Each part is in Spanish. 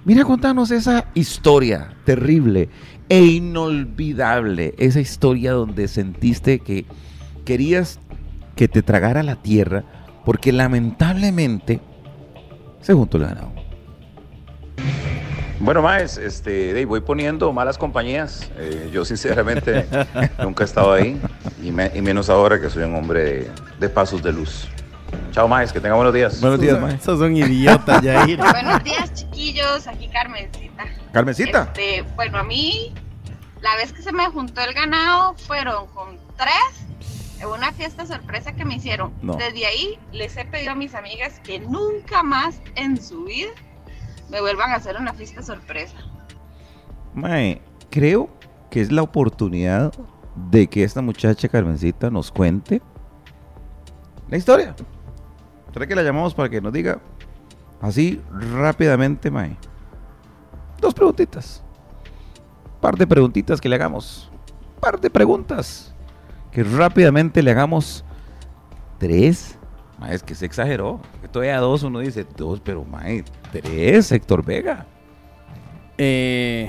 Mira, contanos esa historia terrible e inolvidable, esa historia donde sentiste que querías que te tragara la tierra porque lamentablemente se juntó el ganado. Bueno, Maes, voy poniendo malas compañías. Yo sinceramente nunca he estado ahí y menos ahora que soy un hombre de pasos de luz. Chao, Maes, que tenga buenos días. Buenos días, Maes. Esos son idiotas, Yair. Buenos días, chiquillos. Aquí Carmencita. Carmencita. Bueno, a mí, la vez que se me juntó el ganado, fueron con 3 en una fiesta sorpresa que me hicieron. No. Desde ahí, les he pedido a mis amigas que nunca más en su vida me vuelvan a hacer una fiesta sorpresa. Mae, creo que es la oportunidad de que esta muchacha Carmencita nos cuente la historia. ¿Será que la llamamos para que nos diga así rápidamente, Mae? 2 preguntitas. Par de preguntitas que le hagamos. Par de preguntas que rápidamente le hagamos. 3. Mae, es que se exageró. Que todavía 2, uno dice 2, pero Mae, 3, Héctor Vega. 3.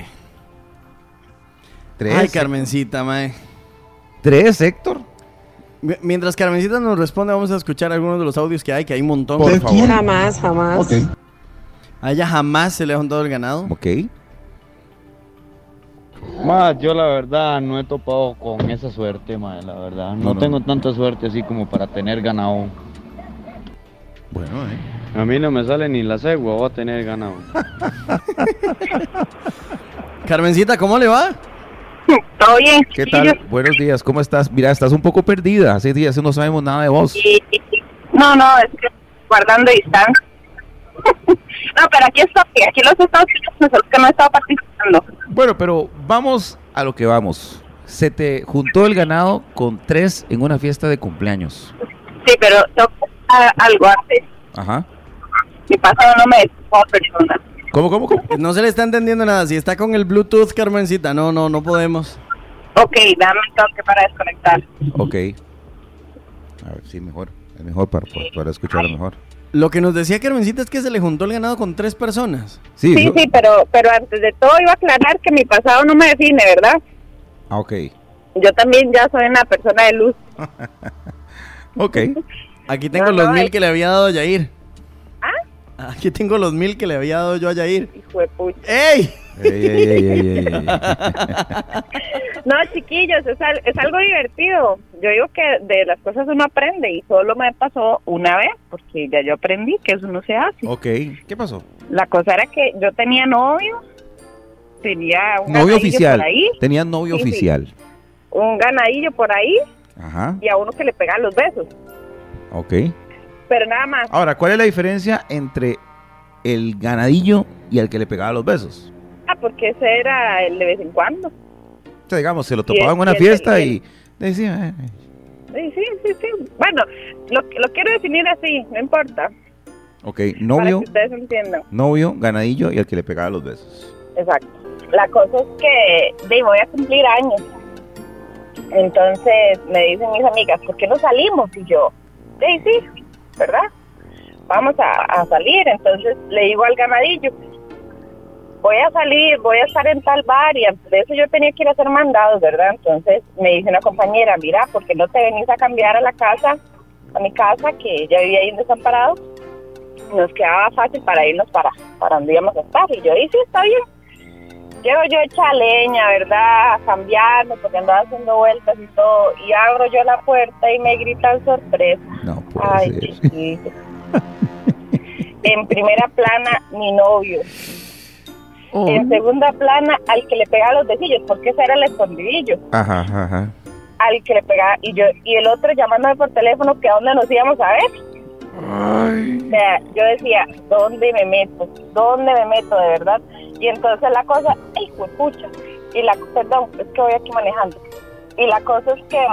Ay, Carmencita, mae. 3, Héctor. Mientras Carmencita nos responde, vamos a escuchar algunos de los audios que hay un montón. Por favor. Jamás. Ok. A ella jamás se le ha juntado el ganado. Ok. Más, yo la verdad no he topado con esa suerte, ma, la verdad. No tengo tanta suerte así como para tener ganado. Bueno, A mí no me sale ni la cegua, voy a tener ganado. Carmencita, ¿cómo le va? ¿Todo bien? ¿Qué tal? Buenos días, ¿cómo estás? Mira, estás un poco perdida. Hace días no sabemos nada de vos. No, es que guardando distancia. No, pero aquí estoy, aquí los Estados Unidos, solo que no he estado participando. Bueno, pero vamos a lo que vamos. Se te juntó el ganado con 3 en una fiesta de cumpleaños. Sí, pero tengo que contar algo antes. Ajá. Mi pasado no me define como persona. ¿Cómo? No se le está entendiendo nada. Si está con el Bluetooth, Carmencita, no podemos. Ok, dame un toque para desconectar. Ok. A ver, sí, mejor. Es mejor para escucharlo mejor. Lo que nos decía Carmencita es que se le juntó el ganado con 3 personas. Sí, pero antes de todo iba a aclarar que mi pasado no me define, ¿verdad? Ah, ok. Yo también ya soy una persona de luz. Ok. Aquí tengo los 1000 que le había dado a Yair. Aquí tengo los 1000 que le había dado yo a Yair. Hijo de pucha. ¡Ey! Ey. No, chiquillos, es algo divertido. Yo digo que de las cosas uno aprende y solo me pasó una vez, porque ya yo aprendí que eso no se hace. Ok, ¿qué pasó? La cosa era que yo tenía novio, tenía un Novio ganadillo oficial. por ahí. Tenía novio Sí, oficial. Un ganadillo por ahí Ajá. y a uno que le pegan los besos, Ok. pero nada más. Ahora, ¿cuál es la diferencia entre el ganadillo y el que le pegaba los besos? Porque ese era el de vez en cuando. O sea, digamos, se lo topaba en una fiesta y decía... Sí. Bueno, lo quiero definir así, no importa. Ok, Para novio, que ustedes entiendan. novio, ganadillo y el que le pegaba los besos. Exacto. La cosa es que voy a cumplir años. Entonces me dicen mis amigas, ¿por qué no salimos? Y yo, sí, ¿verdad? Vamos a salir. Entonces le digo al ganadillo, voy a salir, voy a estar en tal bar, y antes de eso yo tenía que ir a hacer mandados, ¿verdad? Entonces me dice una compañera, mira, ¿por qué no te venís a cambiar a mi casa, que ella vivía ahí en Desamparado? Nos quedaba fácil para irnos para donde íbamos a estar. Y yo dije, sí, está bien. Llego yo hecha leña, ¿verdad? A cambiarme, porque andaba haciendo vueltas y todo, y abro yo la puerta y me gritan sorpresa. No puede Ay, ser. chiquito. En primera plana, mi novio. Oh. En segunda plana, al que le pegaba los besillos, porque ese era el escondidillo. Ajá. Al que le pegaba, y el otro llamándome por teléfono que a dónde nos íbamos a ver. Ay. O sea, yo decía, ¿dónde me meto de verdad? Y entonces la cosa, ¡ay, pucha! Perdón, es que voy aquí manejando. Y la cosa es que,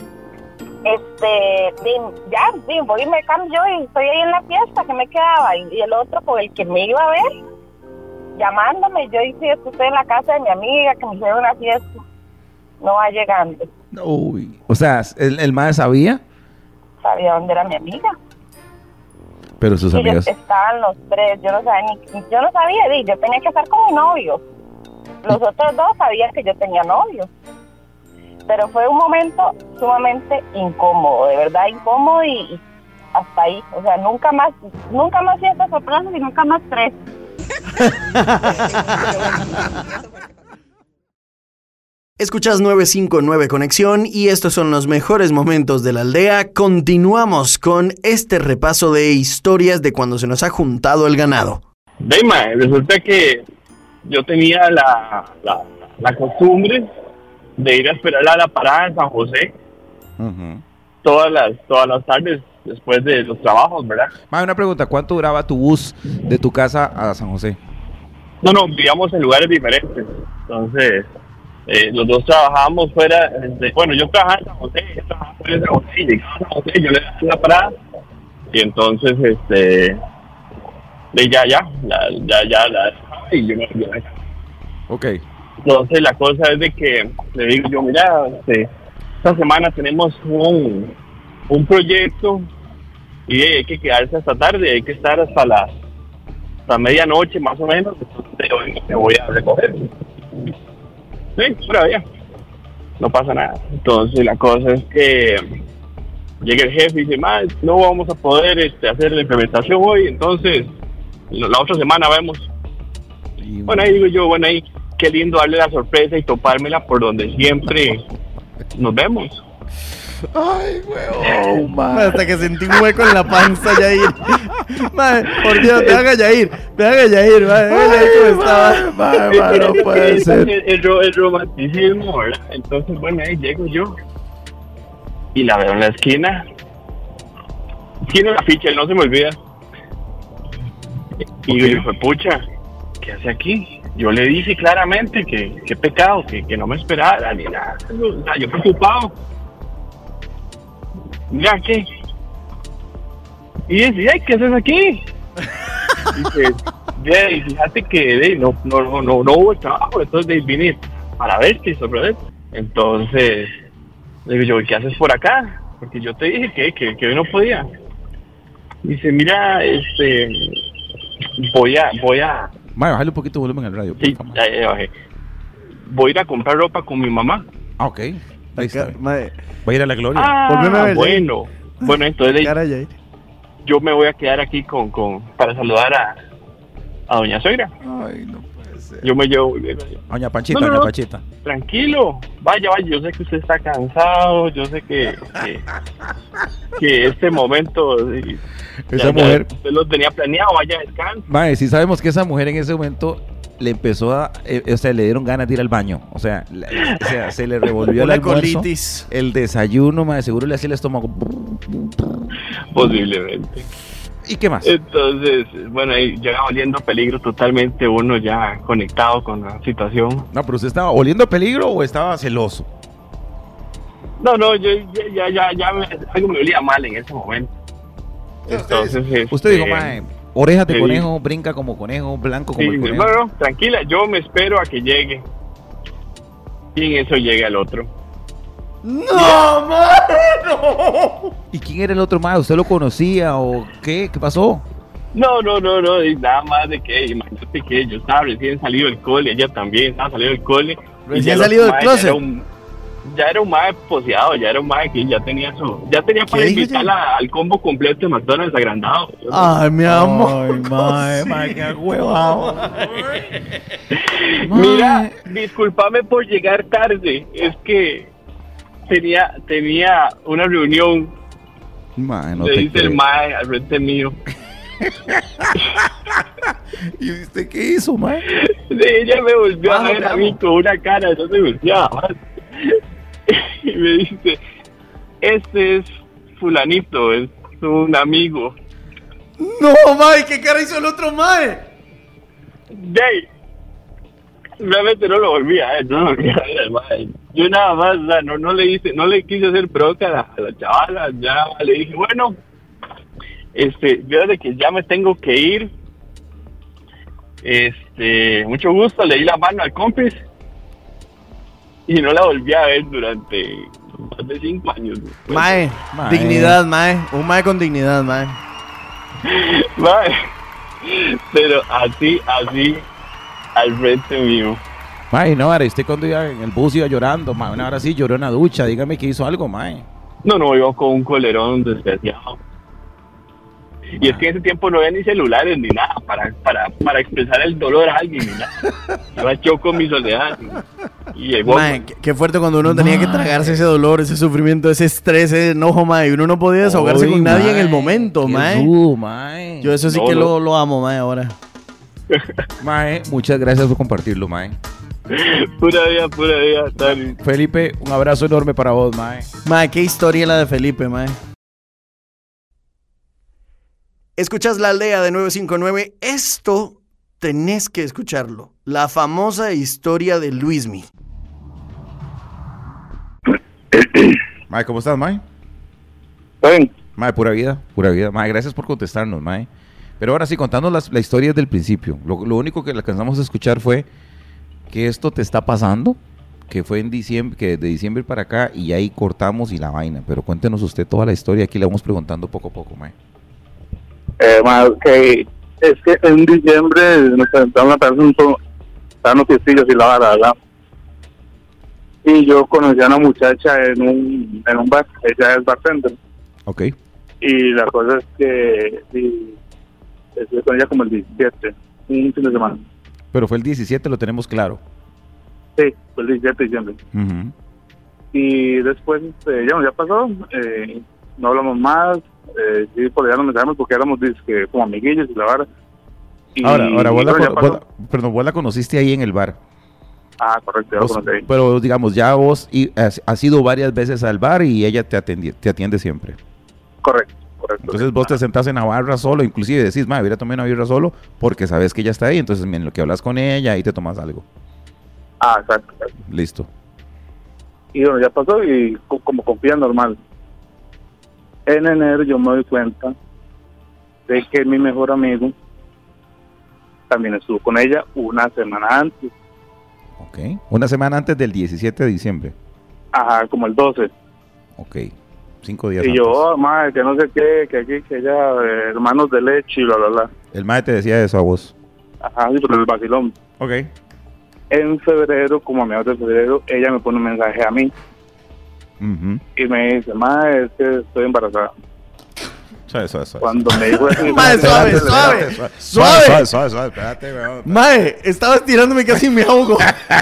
voy y me cambio y estoy ahí en la fiesta que me quedaba. Y el otro, con el que me iba a ver, llamándome, yo dije, estoy en la casa de mi amiga, que me hicieron una fiesta. No va llegando. Uy. O sea, ¿el mae sabía? Sabía dónde era mi amiga. Pero sus amigas. Estaban los tres, yo no sabía, yo tenía que estar con mi novio. Los otros dos sabían que yo tenía novio. Pero fue un momento sumamente incómodo, de verdad incómodo y hasta ahí. O sea, nunca más fiestas sorpresas y nunca más tres. Escuchas 959 Conexión y estos son los mejores momentos de la aldea. Continuamos con este repaso de historias de cuando se nos ha juntado el ganado. Deima, resulta que yo tenía la costumbre de ir a esperar a la parada en San José todas las tardes después de los trabajos, ¿verdad? Una pregunta, ¿cuánto duraba tu bus de tu casa a San José? No, vivíamos en lugares diferentes, entonces los dos trabajábamos fuera, yo trabajaba en San José, ella trabajaba fuera de San José, y llegaba a San José, yo le daba una parada, y entonces, ya la dejaba y yo me volvía a casa. Ok. Entonces la cosa es de que le digo yo, mira, esta semana tenemos un proyecto y hay que quedarse hasta tarde, hay que estar hasta medianoche más o menos, entonces hoy me voy a recoger. Sí, todavía. No pasa nada. Entonces la cosa es que llega el jefe y dice, no vamos a poder hacer la implementación hoy, entonces la otra semana vemos. Bueno, ahí digo yo, ahí qué lindo darle la sorpresa y topármela por donde siempre nos vemos. Ay, weón, hasta que sentí un hueco en la panza, Yair. Por Dios, me haga Yair, no puede ser. El romanticismo, ¿verdad? Entonces, ahí llego yo y la veo en la esquina. Tiene una ficha, no se me olvida. Y yo dije, pucha, ¿qué hace aquí? Yo le dije claramente que qué pecado, que no me esperara ni nada. O sea, yo preocupado. Mira, ¿qué? Y dice, ¿qué haces aquí? Dice, fíjate que no hubo trabajo, entonces vine para verte y sorprenderte. Entonces, le digo yo, ¿qué haces por acá? Porque yo te dije que hoy no podía. Dice, mira, voy a... Bájale un poquito de volumen al radio. Sí, ya bajé. Voy a ir a comprar ropa con mi mamá. Ah, ok. Ahí está. Voy a ir a la Gloria. Bueno, entonces yo me voy a quedar aquí para saludar a doña Soira. Ay, no puede ser. Yo me llevo... Doña Panchita, doña Panchita. Tranquilo, vaya, yo sé que usted está cansado, yo sé que este momento... Esa mujer... usted lo tenía planeado, vaya, descansa. Sí sabemos que esa mujer en ese momento le empezó le dieron ganas de ir al baño. O sea, se le revolvió el almuerzo, colitis. El desayuno, seguro le hacía el estómago. Posiblemente. ¿Y qué más? Entonces, ahí llega oliendo peligro totalmente, uno ya conectado con la situación. No, pero ¿usted estaba oliendo peligro o estaba celoso? No, yo ya algo me olía mal en ese momento. Entonces, usted dijo, orejas de conejo, brinca como conejo, blanco como el conejo. Bueno, tranquila, yo me espero a que llegue. Y en eso llega el otro. ¡No, mano! ¿Y quién era el otro más? ¿Usted lo conocía o qué? ¿Qué pasó? No, y nada más de que, imagínate que yo estaba recién salido del cole, ella también estaba salido del cole. ¿Recién salido del closet? Ya era un mae poseado, ya era un mae que ya tenía para invitarla al combo completo de McDonald's agrandado. Ay, mi amor. Ay, mae, qué huevado. Mira, discúlpame por llegar tarde, es que tenía una reunión. No le dice el mae al frente mío. ¿Y usted qué hizo, mae? Ella me volvió a ver a mí con una cara, no se volteaba más. Y me dice, este es fulanito, es un amigo. No, mae, ¿qué cara hizo el otro mae? Realmente no lo volví a ver, mae. Yo nada más, no le quise hacer bronca a la chavala, ya le dije, bueno, yo de que ya me tengo que ir, mucho gusto, le di la mano al compis. Y no la volví a ver durante más de 5 años. Mae, dignidad, mae. Un mae con dignidad, mae. Mae, pero así, al frente mío. Mae, no, ahora usted cuando iba en el bus iba llorando, mae, una hora sí lloró en la ducha, dígame que hizo algo, mae. No, iba con un colerón desgraciado. Y es que en ese tiempo no había ni celulares ni nada para expresar el dolor a alguien ni nada. Iba yo con mi soledad. Y ahí voy. Mae, qué fuerte cuando uno tenía que tragarse ese dolor, ese sufrimiento, ese estrés, ese enojo, mae. Y uno no podía desahogarse con nadie en el momento, mae. Mae. Yo eso sí No, que no. lo amo, mae, ahora. Mae, muchas gracias por compartirlo, mae. Pura vida, Tani. Felipe, un abrazo enorme para vos, mae. Mae, qué historia la de Felipe, mae. Escuchas La Aldea de 959. Esto tenés que escucharlo. La famosa historia de Luismi. Mae, ¿cómo estás, mae? ¿Saben? Mae, pura vida. Mae, gracias por contestarnos, mae. Pero ahora sí, contándonos la historia desde el principio. Lo único que alcanzamos a escuchar fue que esto te está pasando, que fue en diciembre, que de diciembre para acá, y ahí cortamos y la vaina. Pero cuéntenos usted toda la historia, aquí le vamos preguntando poco a poco, mae. Que es que en diciembre nos presentaron a traer unos fiestillos y la vara, ¿verdad? Y yo conocí a una muchacha en un bar, ella es bartender. Ok. Y la cosa es que estuve con ella como el 17, un fin de semana. Pero fue el 17, lo tenemos claro. Sí, fue el 17 de diciembre. Uh-huh. Y después, ya pasó, no hablamos más, sí, por allá nos mensajeamos porque éramos como amiguillos y la vara. Y, Ahora vos vos la conociste ahí en el bar. Ah, correcto, ya lo conocí ahí. Pero digamos, ya vos has ido varias veces al bar y ella te atiende siempre. Correcto. Entonces vos te sentás en la barra solo, inclusive decís, hubiera tomado una birra solo, porque sabes que ella está ahí, entonces en lo que hablas con ella, ahí te tomas algo. Ah, exacto. Listo. Y bueno, ya pasó y como confía normal. En enero yo me doy cuenta de que mi mejor amigo también estuvo con ella una semana antes. Ok. Una semana antes del 17 de diciembre. Ajá, como el 12. Ok. 5 días y antes. yo, madre, que no sé qué, que aquí, que ella, hermanos de leche y bla, bla, bla. El mae te decía eso a vos. Ajá, sí, pero el vacilón. Ok. En febrero, como a mediados de febrero, ella me pone un mensaje a mí. Uh-huh. Y me dice, madre, es que estoy embarazada. Suave. Cuando me dijo eso... Mae, Suave, espérate, weón. Mae, estaba estirándome casi me ahogo.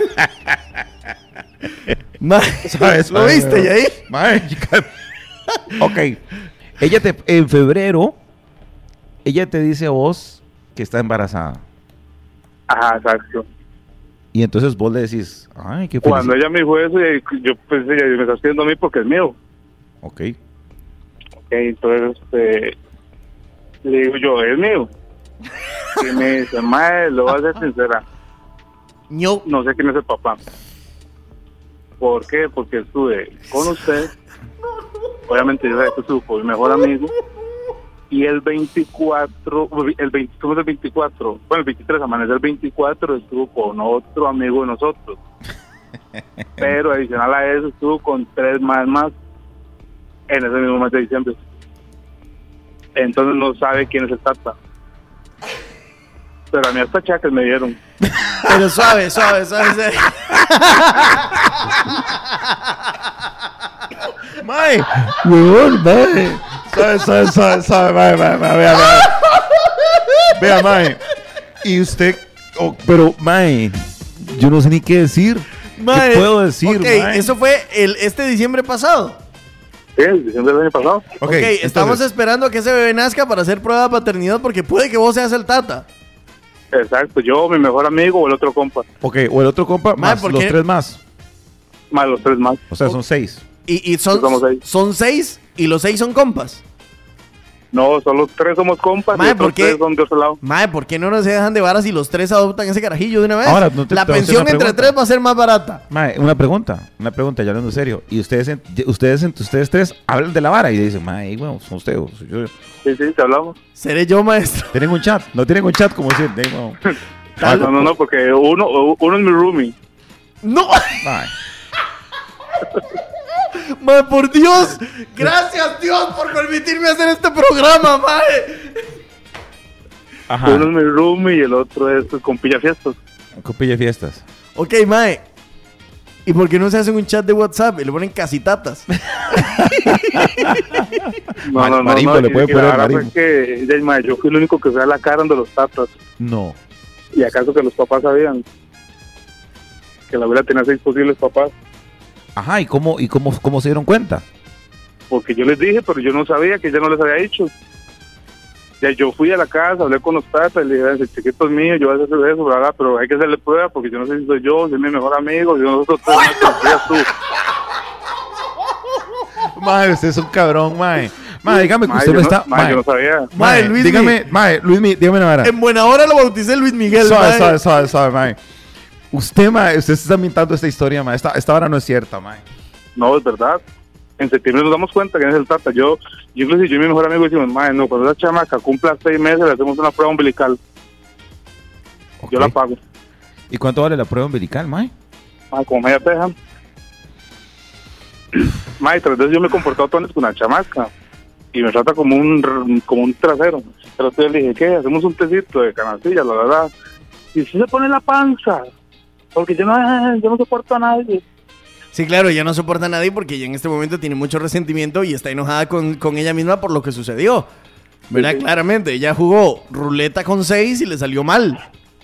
Mae, ¿lo viste, Yair? Mae, ok. En febrero, ella te dice a vos que está embarazada. Ajá, exacto. Y entonces vos le decís, ay, qué Cuando ella me dijo eso, yo pensé, ella me está haciendo a mí porque es mío. Ok. Entonces le digo yo, es mío. Y me dice, mae, lo voy a ser sincera. No sé quién es el papá. ¿Por qué? Porque estuve con usted. Obviamente yo sabía que estuvo con mi mejor amigo. Y el 24, el 24, bueno, el 23, amanecer el 24, estuvo con otro amigo de nosotros. Pero adicional a eso, estuvo con 3 más en ese mismo mes de diciembre. Entonces no sabe quién es el tata. Pero a mí hasta chacas me dieron. Pero suave. Mae, weón, mae. Suave, mae. Vea, mae. Y usted, pero, mae, yo no sé ni qué decir. Mae, ¿qué puedo decir, ok, mae? eso fue este diciembre pasado. Sí, el diciembre del año pasado. Ok, estamos esperando a que ese bebé nazca para hacer prueba de paternidad porque puede que vos seas el tata. Exacto, yo, mi mejor amigo o el otro compa. Ok, o el otro compa, Mae, más ¿por los qué? 3 más. Más los 3 más. O sea, son 6. Y Somos 6. son 6 y los 6 son compas. No, solo 3 somos compas. Mae, y otros ¿por qué? 3 son de otro lado. Mae, ¿por qué no se dejan de varas y los 3 adoptan ese carajillo de una vez? Ahora, no te- la te voy a hacer pensión una entre pregunta. 3 va a ser más barata. Mae, una pregunta, ya hablando en serio. Y ustedes entre ustedes 3 hablan de la vara y dicen, mae, bueno, son ustedes. Yo. Sí, te hablamos. Seré yo, maestro. ¿Tienen un chat? No tienen un chat como decir, bueno. No, porque uno es mi roomie. ¡No! Mae. Mae, por Dios. Gracias, Dios, por permitirme hacer este programa, mae. Ajá. Uno es mi roomie y el otro es con Pillafiestas. Con Pillafiestas. Ok, mae. ¿Y por qué no se hacen un chat de WhatsApp y le ponen casitatas? No, Marimbo, le puede y poner la verdad Marimbo. fue que yo fui el único que fue a la cara de los tatas. No. ¿Y acaso que los papás sabían? Que la abuela tenía 6 posibles papás. Ajá, ¿y cómo se dieron cuenta? Porque yo les dije, pero yo no sabía, que ella no les había dicho. Ya yo fui a la casa, hablé con los tatas, le dije, el chiquito es mío, yo voy a hacer eso, ¿verdad? Pero hay que hacerle prueba, porque yo no sé si soy yo, si es mi mejor amigo, si nosotros todos tú. Mae, usted es un cabrón, mae. Mae, dígame que Mae, usted yo no no- está... mae, yo no sabía. Mae, Luismi. dígame, mae, Luismi, dígame una vara. En buena hora lo bauticé Luis Miguel, mae. Suave, mae. Usted se está inventando esta historia, mae. Esta vara no es cierta, mae. No, es verdad. En septiembre nos damos cuenta que es el tata. Yo incluso yo y mi mejor amigo decimos, madre, no, cuando esa chamaca cumpla 6 meses le hacemos una prueba umbilical. Ok. Yo la pago. ¿Y cuánto vale la prueba umbilical, mae? Como media peja. Madre, 3 veces yo me he comportado con una chamaca y me trata como un trasero. Pero entonces le dije, ¿qué? Hacemos un tecito de canastilla, la verdad. Y si se pone la panza, porque yo no soporto a nadie. Sí, claro, ella no soporta a nadie porque ella en este momento tiene mucho resentimiento y está enojada con ella misma por lo que sucedió. ¿Verdad? Sí. Claramente, ella jugó ruleta con 6 y le salió mal.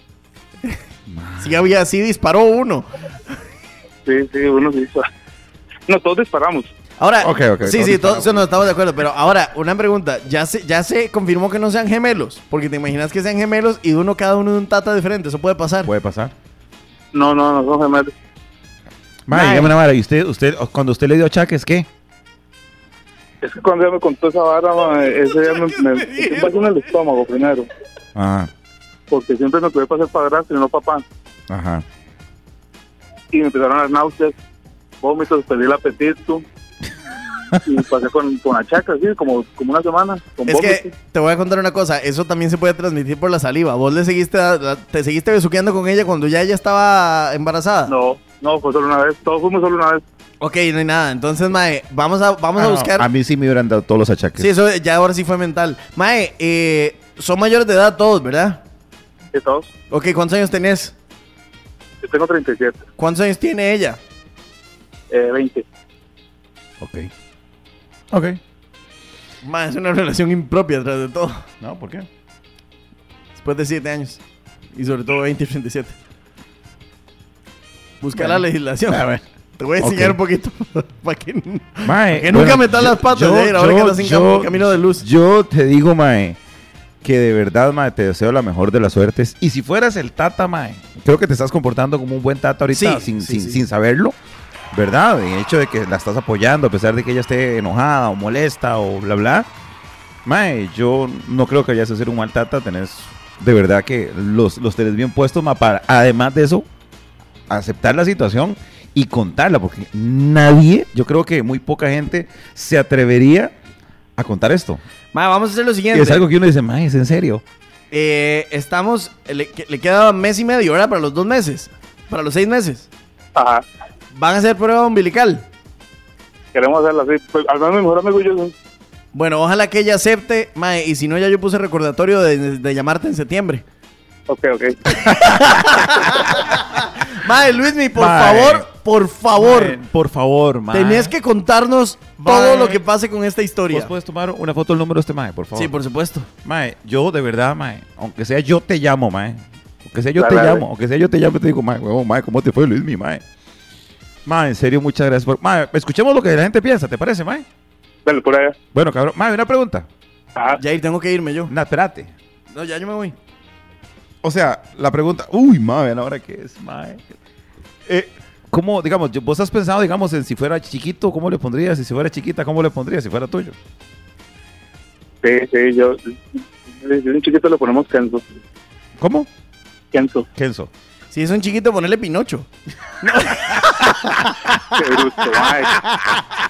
Sí, disparó uno. Sí, uno sí. No, todos disparamos. Ahora, Ok, sí, todos no estamos de acuerdo, pero ahora, una pregunta, ¿ya se confirmó que no sean gemelos? Porque te imaginas que sean gemelos y cada uno de un tata diferente, eso puede pasar. ¿Puede pasar? No, son gemelos. Mae, dígame una vara. ¿Y usted, cuando usted le dio achaques, qué? Es que cuando ella me contó esa vara, ese día me pasó en el estómago primero. Ajá, Porque siempre me tuve para ser padrastro y no papá. ajá. Y me empezaron las náuseas, vómitos, perdí el apetito. Y pasé con achaques, así, como una semana. Con Es vómitos. que te voy a contar una cosa, eso también se puede transmitir por la saliva. ¿Vos te seguiste besuqueando con ella cuando ya ella estaba embarazada? No, fue solo una vez. Todos fuimos solo una vez. Ok, no hay nada. Entonces, mae, vamos a buscar... A mí sí me hubieran dado todos los achaques. Sí, eso ya ahora sí fue mental. Mae, son mayores de edad todos, ¿verdad? ¿Y todos? Ok, ¿cuántos años tenés? Yo tengo 37. ¿Cuántos años tiene ella? 20. Ok. Mae, es una relación impropia tras de todo. No, ¿por qué? Después de 7 años. Y sobre todo 20 y 37. Busca Bueno. la legislación. A ver. Te voy a enseñar Ok. un poquito para que Mae, nunca bueno, metas las patas, Jair, ahora que estás en camino de luz. Yo te digo, mae, que de verdad, mae, te deseo la mejor de las suertes. Y si fueras el tata, mae, creo que te estás comportando como un buen tata ahorita Sí, sí. sin saberlo, ¿verdad? El hecho de que la estás apoyando a pesar de que ella esté enojada o molesta o bla, bla. Mae, yo no creo que vayas a ser un mal tata. Tenés, de verdad que los tenés bien puestos, mae, para, además de eso, aceptar la situación y contarla, porque nadie, yo creo que muy poca gente se atrevería a contar esto. Ma, vamos a hacer lo Y siguiente. es algo que uno dice, mae, ¿es en serio? Le queda mes y medio, ¿verdad? Para los 2 meses. Para los 6 meses. Ajá. Van a hacer prueba umbilical. Queremos hacerla así. Pues, al menos mi mejor amigo y yo. Bueno, ojalá que ella acepte, mae, y si no, ya yo puse recordatorio de llamarte en septiembre. Ok. Mae, Luismi, por Mae. favor, Mae, por favor, mae. tenés que contarnos Mae. todo lo que pase con esta historia. ¿Vos puedes tomar una foto del número de este mae, por favor? Sí, por supuesto. Mae, yo de verdad, mae, aunque sea yo te llamo, mae. Aunque sea yo Dale, te dale. llamo, aunque sea yo te llamo y te digo, mae, huevón, mae, ¿cómo te fue, Luis, mi mae? Mae, en serio, muchas gracias por... Mae, escuchemos lo que la gente piensa, ¿te parece, mae? Dale, por allá. Bueno, cabrón, mae, una pregunta. Ajá. Jair, tengo que irme yo. No, espérate. No, ya yo me voy. O sea, la pregunta... Uy, mae, vean ahora qué es, mae. ¿Cómo, digamos, vos has pensado, digamos, en si fuera chiquito, cómo le pondrías? Y si fuera chiquita, ¿cómo le pondrías? Si fuera tuyo. Sí, yo... Desde un chiquito le ponemos Kenzo. ¿Cómo? Kenzo. Kenzo. Si es un chiquito, ponerle Pinocho. Qué bruto, mae.